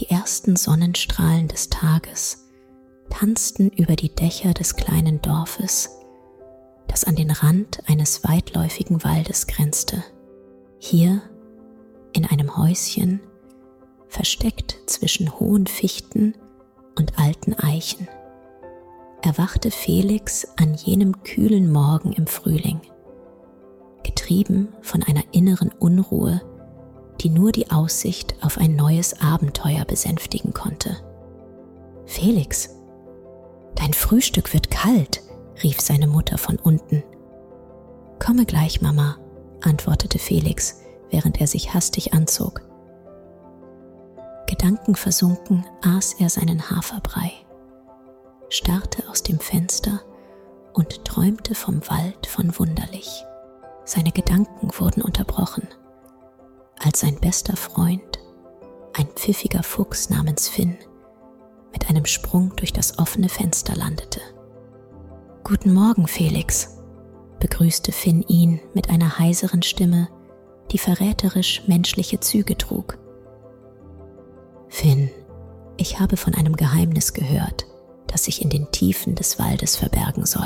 Die ersten Sonnenstrahlen des Tages tanzten über die Dächer des kleinen Dorfes, das an den Rand eines weitläufigen Waldes grenzte. Hier, in einem Häuschen, versteckt zwischen hohen Fichten und alten Eichen, erwachte Felix an jenem kühlen Morgen im Frühling, getrieben von einer inneren Unruhe, die nur die Aussicht auf ein neues Abenteuer besänftigen konnte. »Felix, dein Frühstück wird kalt«, rief seine Mutter von unten. »Komme gleich, Mama«, antwortete Felix, während er sich hastig anzog. Gedankenversunken aß er seinen Haferbrei, starrte aus dem Fenster und träumte vom Wald von Wunderlich. Seine Gedanken wurden unterbrochen, als sein bester Freund, ein pfiffiger Fuchs namens Finn, mit einem Sprung durch das offene Fenster landete. »Guten Morgen, Felix«, begrüßte Finn ihn mit einer heiseren Stimme, die verräterisch menschliche Züge trug. »Finn, ich habe von einem Geheimnis gehört, das sich in den Tiefen des Waldes verbergen soll.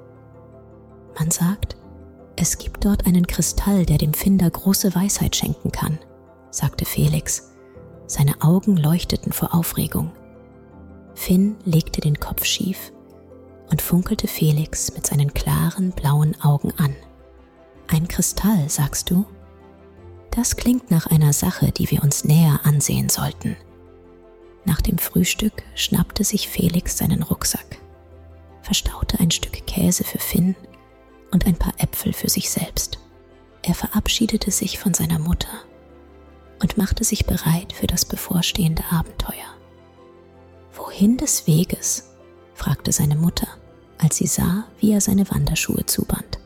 Man sagt, es gibt dort einen Kristall, der dem Finder große Weisheit schenken kann«, sagte Felix. Seine Augen leuchteten vor Aufregung. Finn legte den Kopf schief und funkelte Felix mit seinen klaren, blauen Augen an. »Ein Kristall, sagst du? Das klingt nach einer Sache, die wir uns näher ansehen sollten.« Nach dem Frühstück schnappte sich Felix seinen Rucksack, verstaute ein Stück Käse für Finn und ein paar Äpfel für sich selbst. Er verabschiedete sich von seiner Mutter und machte sich bereit für das bevorstehende Abenteuer. »Wohin des Weges?«, fragte seine Mutter, als sie sah, wie er seine Wanderschuhe zuband.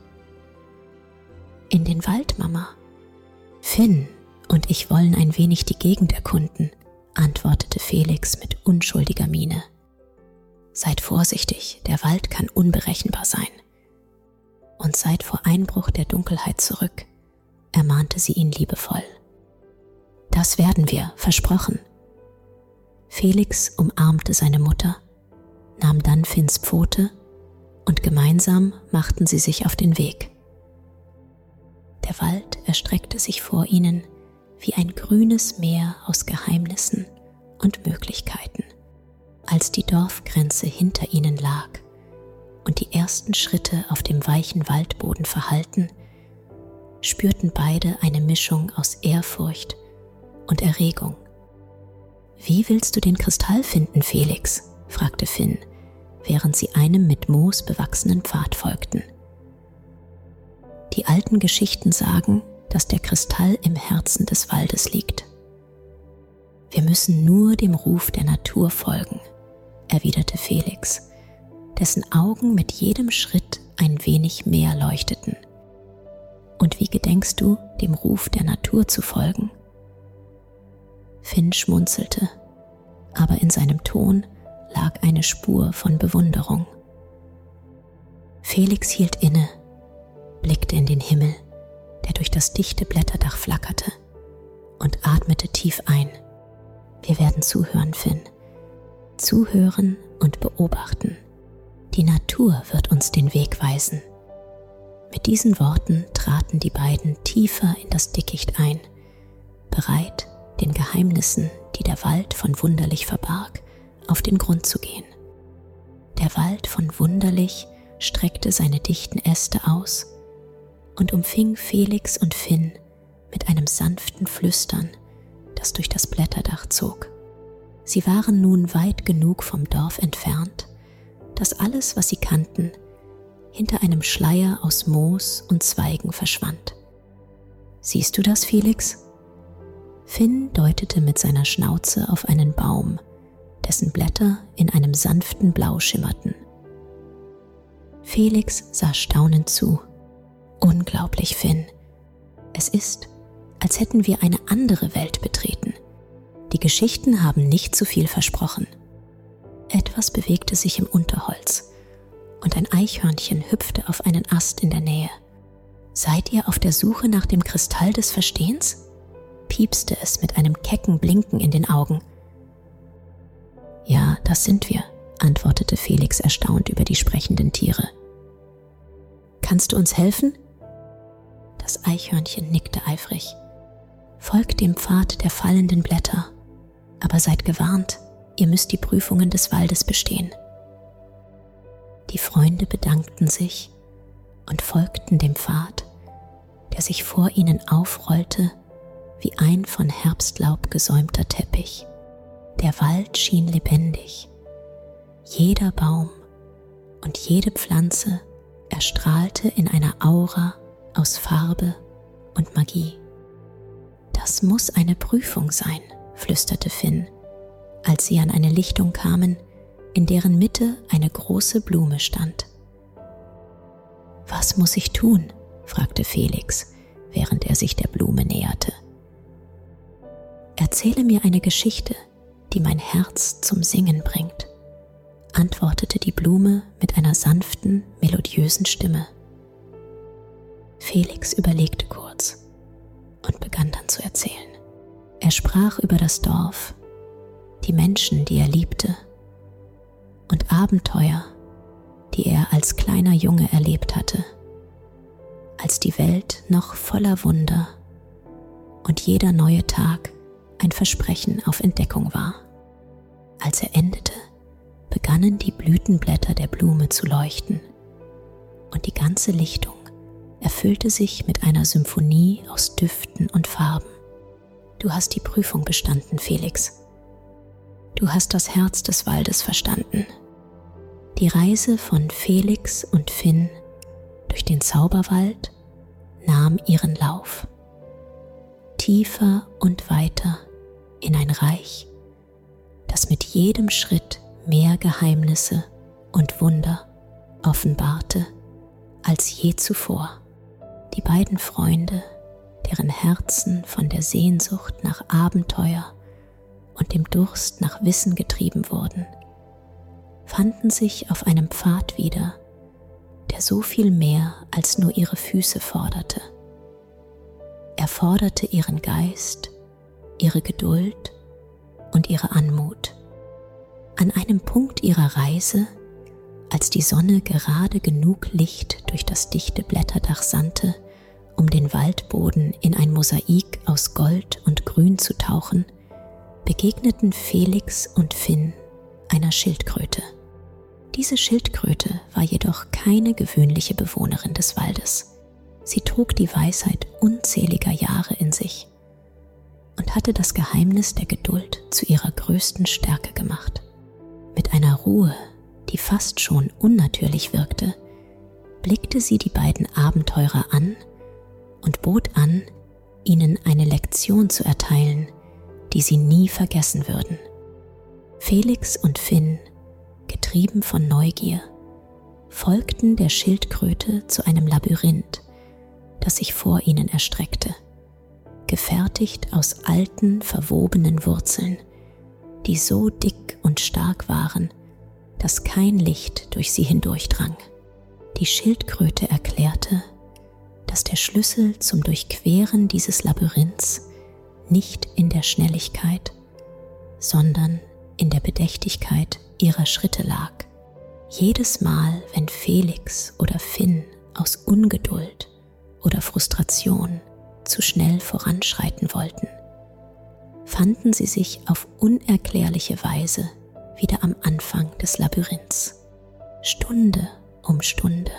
»In den Wald, Mama. Finn und ich wollen ein wenig die Gegend erkunden«, antwortete Felix mit unschuldiger Miene. »Seid vorsichtig, der Wald kann unberechenbar sein. Und seid vor Einbruch der Dunkelheit zurück«, ermahnte sie ihn liebevoll. »Das werden wir, versprochen.« Felix umarmte seine Mutter, nahm dann Finns Pfote und gemeinsam machten sie sich auf den Weg. Der Wald erstreckte sich vor ihnen wie ein grünes Meer aus Geheimnissen und Möglichkeiten. Als die Dorfgrenze hinter ihnen lag und die ersten Schritte auf dem weichen Waldboden verhallten, spürten beide eine Mischung aus Ehrfurcht und Erregung. »Wie willst du den Kristall finden, Felix?«, fragte Finn, während sie einem mit Moos bewachsenen Pfad folgten. »Die alten Geschichten sagen, dass der Kristall im Herzen des Waldes liegt. Wir müssen nur dem Ruf der Natur folgen«, erwiderte Felix, dessen Augen mit jedem Schritt ein wenig mehr leuchteten. »Und wie gedenkst du, dem Ruf der Natur zu folgen?« Finn schmunzelte, aber in seinem Ton lag eine Spur von Bewunderung. Felix hielt inne, blickte in den Himmel, der durch das dichte Blätterdach flackerte, und atmete tief ein. »Wir werden zuhören, Finn. Zuhören und beobachten. Die Natur wird uns den Weg weisen.« Mit diesen Worten traten die beiden tiefer in das Dickicht ein, bereit, den Geheimnissen, die der Wald von Wunderlich verbarg, auf den Grund zu gehen. Der Wald von Wunderlich streckte seine dichten Äste aus und umfing Felix und Finn mit einem sanften Flüstern, das durch das Blätterdach zog. Sie waren nun weit genug vom Dorf entfernt, dass alles, was sie kannten, hinter einem Schleier aus Moos und Zweigen verschwand. »Siehst du das, Felix?« Finn deutete mit seiner Schnauze auf einen Baum, dessen Blätter in einem sanften Blau schimmerten. Felix sah staunend zu. »Unglaublich, Finn. Es ist, als hätten wir eine andere Welt betreten. Die Geschichten haben nicht zu viel versprochen.« Etwas bewegte sich im Unterholz und ein Eichhörnchen hüpfte auf einen Ast in der Nähe. »Seid ihr auf der Suche nach dem Kristall des Verstehens?« piepste es mit einem kecken Blinken in den Augen. das sind wir«, antwortete Felix erstaunt über die sprechenden Tiere. »Kannst du uns helfen?« Das Eichhörnchen nickte eifrig. »Folgt dem Pfad der fallenden Blätter, aber seid gewarnt, ihr müsst die Prüfungen des Waldes bestehen.« Die Freunde bedankten sich und folgten dem Pfad, der sich vor ihnen aufrollte wie ein von Herbstlaub gesäumter Teppich. Der Wald schien lebendig. Jeder Baum und jede Pflanze erstrahlte in einer Aura aus Farbe und Magie. »Das muss eine Prüfung sein«, flüsterte Finn, als sie an eine Lichtung kamen, in deren Mitte eine große Blume stand. »Was muss ich tun?«, fragte Felix, während er sich der Blume näherte. »Erzähle mir eine Geschichte, die mein Herz zum Singen bringt«, antwortete die Blume mit einer sanften, melodiösen Stimme. Felix überlegte kurz und begann dann zu erzählen. Er sprach über das Dorf, die Menschen, die er liebte, und Abenteuer, die er als kleiner Junge erlebt hatte, als die Welt noch voller Wunder und jeder neue Tag ein Versprechen auf Entdeckung war. Als er endete, begannen die Blütenblätter der Blume zu leuchten und die ganze Lichtung erfüllte sich mit einer Symphonie aus Düften und Farben. »Du hast die Prüfung bestanden, Felix. Du hast das Herz des Waldes verstanden.« Die Reise von Felix und Finn durch den Zauberwald nahm ihren Lauf. Tiefer und weiter in ein Reich, das mit jedem Schritt mehr Geheimnisse und Wunder offenbarte als je zuvor. Die beiden Freunde, deren Herzen von der Sehnsucht nach Abenteuer und dem Durst nach Wissen getrieben wurden, fanden sich auf einem Pfad wieder, der so viel mehr als nur ihre Füße forderte. Er forderte ihren Geist, ihre Geduld und ihre Anmut. An einem Punkt ihrer Reise, als die Sonne gerade genug Licht durch das dichte Blätterdach sandte, um den Waldboden in ein Mosaik aus Gold und Grün zu tauchen, begegneten Felix und Finn einer Schildkröte. Diese Schildkröte war jedoch keine gewöhnliche Bewohnerin des Waldes. Sie trug die Weisheit unzähliger Jahre in sich und hatte das Geheimnis der Geduld zu ihrer größten Stärke gemacht. Mit einer Ruhe, die fast schon unnatürlich wirkte, blickte sie die beiden Abenteurer an und bot an, ihnen eine Lektion zu erteilen, die sie nie vergessen würden. Felix und Finn, getrieben von Neugier, folgten der Schildkröte zu einem Labyrinth, das sich vor ihnen erstreckte, gefertigt aus alten, verwobenen Wurzeln, die so dick und stark waren, dass kein Licht durch sie hindurchdrang. Die Schildkröte erklärte, dass der Schlüssel zum Durchqueren dieses Labyrinths nicht in der Schnelligkeit, sondern in der Bedächtigkeit ihrer Schritte lag. Jedes Mal, wenn Felix oder Finn aus Ungeduld oder Frustration zu schnell voranschreiten wollten, fanden sie sich auf unerklärliche Weise wieder am Anfang des Labyrinths, Stunde um Stunde,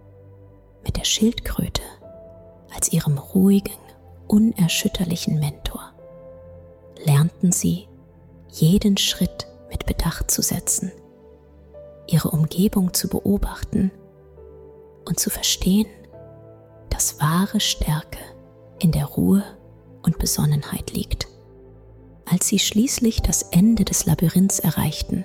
mit der Schildkröte als ihrem ruhigen, unerschütterlichen Mentor, lernten sie, jeden Schritt mit Bedacht zu setzen, ihre Umgebung zu beobachten und zu verstehen, dass wahre Stärke in der Ruhe und Besonnenheit liegt. Als sie schließlich das Ende des Labyrinths erreichten,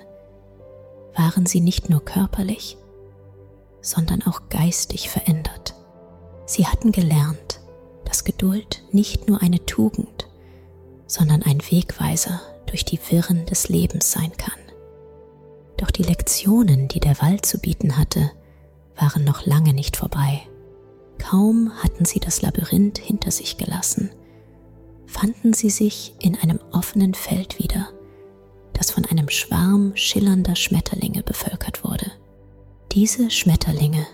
waren sie nicht nur körperlich, sondern auch geistig verändert. Sie hatten gelernt, dass Geduld nicht nur eine Tugend, sondern ein Wegweiser durch die Wirren des Lebens sein kann. Doch die Lektionen, die der Wald zu bieten hatte, waren noch lange nicht vorbei. Kaum hatten sie das Labyrinth hinter sich gelassen, fanden sie sich in einem offenen Feld wieder, das das von einem Schwarm schillernder Schmetterlinge bevölkert wurde. Diese Schmetterlinge,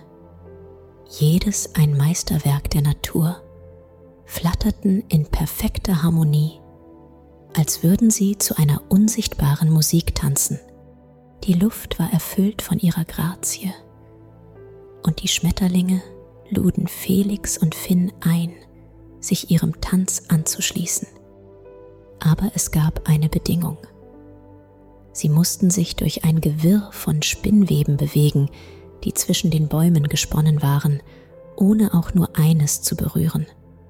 jedes ein Meisterwerk der Natur, flatterten in perfekter Harmonie, als würden sie zu einer unsichtbaren Musik tanzen. Die Luft war erfüllt von ihrer Grazie, und die Schmetterlinge luden Felix und Finn ein, sich ihrem Tanz anzuschließen. Aber es gab eine Bedingung. Sie mussten sich durch ein Gewirr von Spinnweben bewegen, die zwischen den Bäumen gesponnen waren, ohne auch nur eines zu berühren.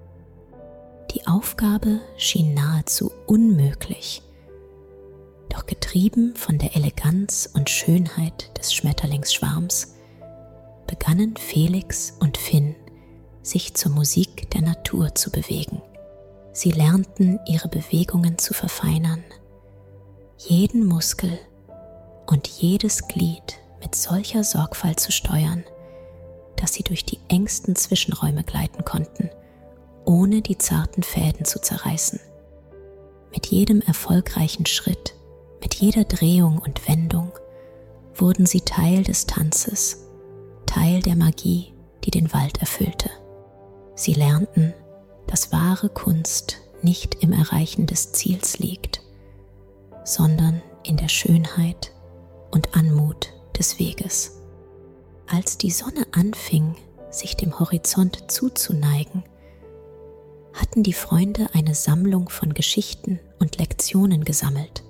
Die Aufgabe schien nahezu unmöglich, doch getrieben von der Eleganz und Schönheit des Schmetterlingsschwarms begannen Felix und Finn, sich zur Musik der Natur zu bewegen. Sie lernten, ihre Bewegungen zu verfeinern, jeden Muskel und jedes Glied mit solcher Sorgfalt zu steuern, dass sie durch die engsten Zwischenräume gleiten konnten, ohne die zarten Fäden zu zerreißen. Mit jedem erfolgreichen Schritt, mit jeder Drehung und Wendung wurden sie Teil des Tanzes, Teil der Magie, die den Wald erfüllte. Sie lernten, dass wahre Kunst nicht im Erreichen des Ziels liegt, sondern in der Schönheit und Anmut des Weges. Als die Sonne anfing, sich dem Horizont zuzuneigen, hatten die Freunde eine Sammlung von Geschichten und Lektionen gesammelt,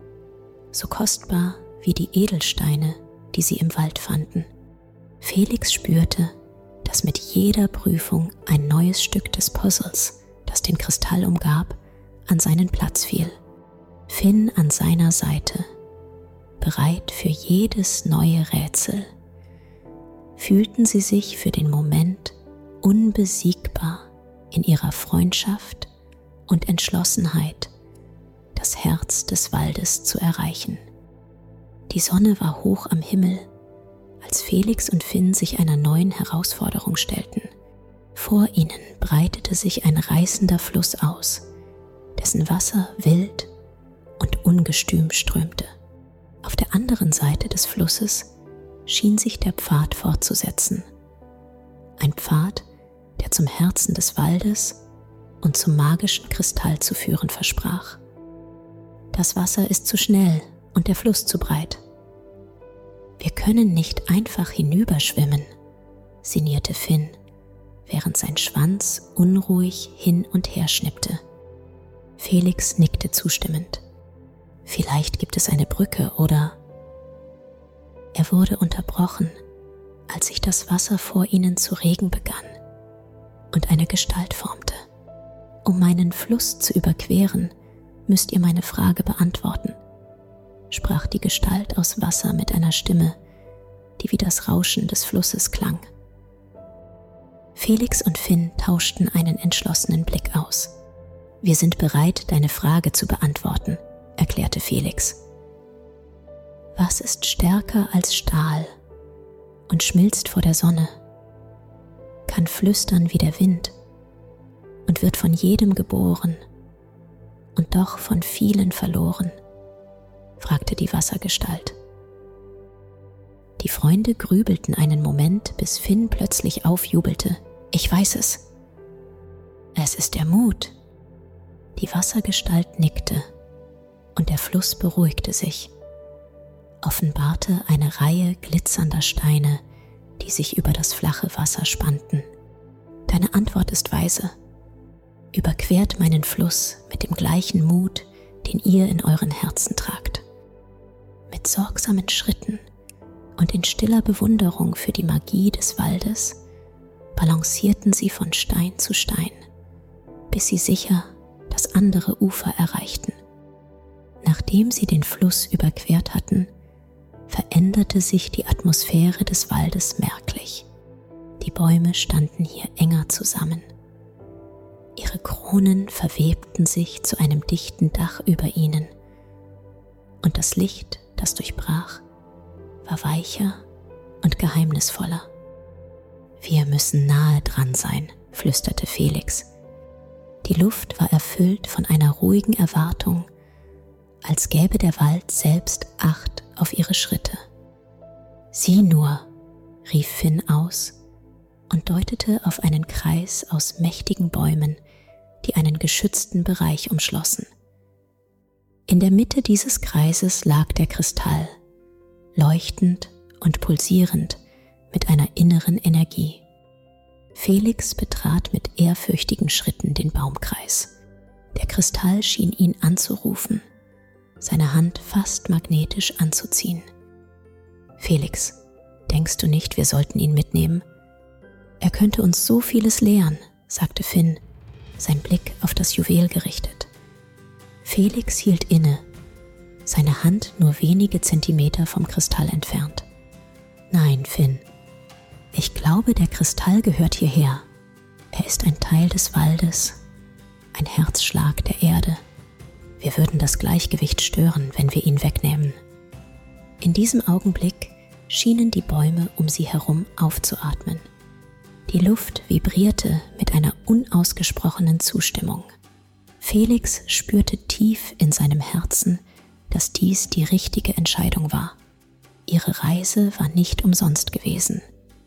so kostbar wie die Edelsteine, die sie im Wald fanden. Felix spürte, dass mit jeder Prüfung ein neues Stück des Puzzles, das den Kristall umgab, an seinen Platz fiel. Finn an seiner Seite, bereit für jedes neue Rätsel, fühlten sie sich für den Moment unbesiegbar in ihrer Freundschaft und Entschlossenheit, das Herz des Waldes zu erreichen. Die Sonne war hoch am Himmel, als Felix und Finn sich einer neuen Herausforderung stellten. Vor ihnen breitete sich ein reißender Fluss aus, dessen Wasser wild und ungestüm strömte. Auf der anderen Seite des Flusses schien sich der Pfad fortzusetzen. Ein Pfad, der zum Herzen des Waldes und zum magischen Kristall zu führen versprach. Das Wasser ist zu schnell und der Fluss zu breit. Wir können nicht einfach hinüberschwimmen, sinnierte Finn, während sein Schwanz unruhig hin und her schnippte. Felix nickte zustimmend. Vielleicht gibt es eine Brücke oder... Er wurde unterbrochen, als sich das Wasser vor ihnen zu regen begann und eine Gestalt formte. Um meinen Fluss zu überqueren, müsst ihr meine Frage beantworten, sprach die Gestalt aus Wasser mit einer Stimme, die wie das Rauschen des Flusses klang. Felix und Finn tauschten einen entschlossenen Blick aus. Wir sind bereit, deine Frage zu beantworten, erklärte Felix. Was ist stärker als Stahl und schmilzt vor der Sonne, kann flüstern wie der Wind und wird von jedem geboren und doch von vielen verloren? Fragte die Wassergestalt. Die Freunde grübelten einen Moment, bis Finn plötzlich aufjubelte. Ich weiß es. Es ist der Mut. Die Wassergestalt nickte und der Fluss beruhigte sich, offenbarte eine Reihe glitzernder Steine, die sich über das flache Wasser spannten. Deine Antwort ist weise. Überquert meinen Fluss mit dem gleichen Mut, den ihr in euren Herzen tragt. Mit sorgsamen Schritten und in stiller Bewunderung für die Magie des Waldes balancierten sie von Stein zu Stein, bis sie sicher das andere Ufer erreichten. Nachdem sie den Fluss überquert hatten, veränderte sich die Atmosphäre des Waldes merklich. Die Bäume standen hier enger zusammen. Ihre Kronen verwebten sich zu einem dichten Dach über ihnen, und das Licht, das durchbrach, war weicher und geheimnisvoller. Wir müssen nahe dran sein, flüsterte Felix. Die Luft war erfüllt von einer ruhigen Erwartung, als gäbe der Wald selbst Acht auf ihre Schritte. »Sieh nur«, rief Finn aus und deutete auf einen Kreis aus mächtigen Bäumen, die einen geschützten Bereich umschlossen. In der Mitte dieses Kreises lag der Kristall, leuchtend und pulsierend mit einer inneren Energie. Felix betrat mit ehrfürchtigen Schritten den Baumkreis. Der Kristall schien ihn anzurufen, seine Hand fast magnetisch anzuziehen. »Felix, denkst du nicht, wir sollten ihn mitnehmen? Er könnte uns so vieles lehren«, sagte Finn, sein Blick auf das Juwel gerichtet. Felix hielt inne, seine Hand nur wenige Zentimeter vom Kristall entfernt. »Nein, Finn, ich glaube, der Kristall gehört hierher. Er ist ein Teil des Waldes, ein Herzschlag der Erde. Wir würden das Gleichgewicht stören, wenn wir ihn wegnehmen.« In diesem Augenblick schienen die Bäume um sie herum aufzuatmen. Die Luft vibrierte mit einer unausgesprochenen Zustimmung. Felix spürte tief in seinem Herzen, dass dies die richtige Entscheidung war. Ihre Reise war nicht umsonst gewesen.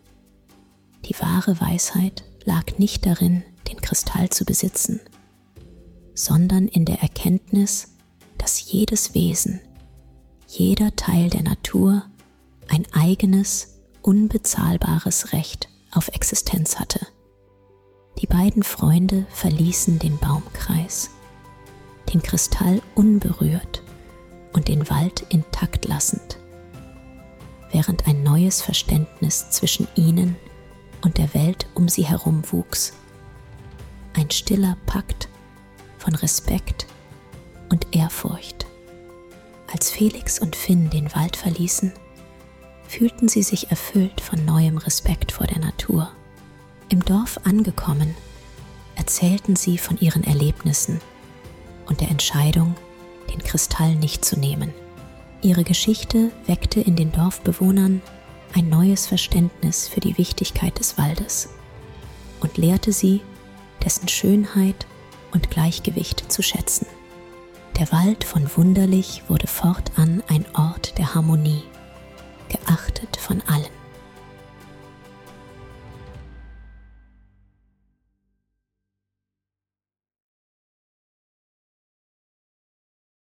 Die wahre Weisheit lag nicht darin, den Kristall zu besitzen, sondern in der Erkenntnis, dass jedes Wesen, jeder Teil der Natur ein eigenes, unbezahlbares Recht auf Existenz hatte. Die beiden Freunde verließen den Baumkreis, den Kristall unberührt und den Wald intakt lassend, während ein neues Verständnis zwischen ihnen und der Welt um sie herum wuchs. Ein stiller Pakt von Respekt und Ehrfurcht. Als Felix und Finn den Wald verließen, fühlten sie sich erfüllt von neuem Respekt vor der Natur. Im Dorf angekommen, erzählten sie von ihren Erlebnissen und der Entscheidung, den Kristall nicht zu nehmen. Ihre Geschichte weckte in den Dorfbewohnern ein neues Verständnis für die Wichtigkeit des Waldes und lehrte sie, dessen Schönheit und Gleichgewicht zu schätzen. Der Wald von Wunderlich wurde fortan ein Ort der Harmonie, geachtet von allen.